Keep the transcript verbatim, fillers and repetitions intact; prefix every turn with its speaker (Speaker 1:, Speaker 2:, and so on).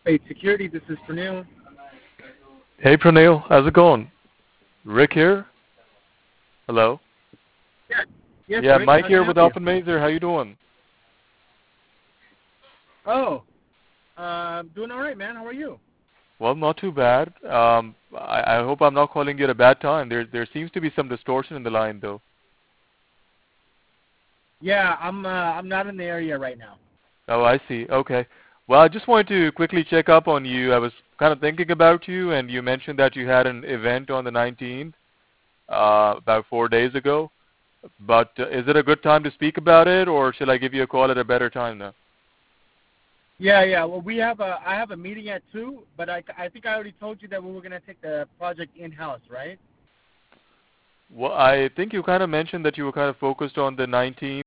Speaker 1: Hey, security, this is Pranil.
Speaker 2: Hey Pranil, how's it going? Rick here. Hello.
Speaker 1: Yeah. Yes,
Speaker 2: Yeah,
Speaker 1: Rick,
Speaker 2: Mike
Speaker 1: how can
Speaker 2: here
Speaker 1: I help
Speaker 2: with
Speaker 1: you?
Speaker 2: Alpha Mazer. How you doing?
Speaker 1: Oh, um, doing all right, man. How are you?
Speaker 2: Well, not too bad. Um, I, I hope I'm not calling you at a bad time. There, there seems to be some distortion in the line, though.
Speaker 1: Yeah, I'm uh, I'm not in the area right now.
Speaker 2: Oh, I see. Okay. Well, I just wanted to quickly check up on you. I was kind of thinking about you, and you mentioned that you had an event on the nineteenth, uh, about four days ago. But uh, is it a good time to speak about it, or should I give you a call at a better time now?
Speaker 1: Yeah, yeah. Well, we have a I have a meeting at two, but I I think I already told you that we were gonna take the project in house, right?
Speaker 2: Well, I think you kind of mentioned that you were kind of focused on the nineteenth.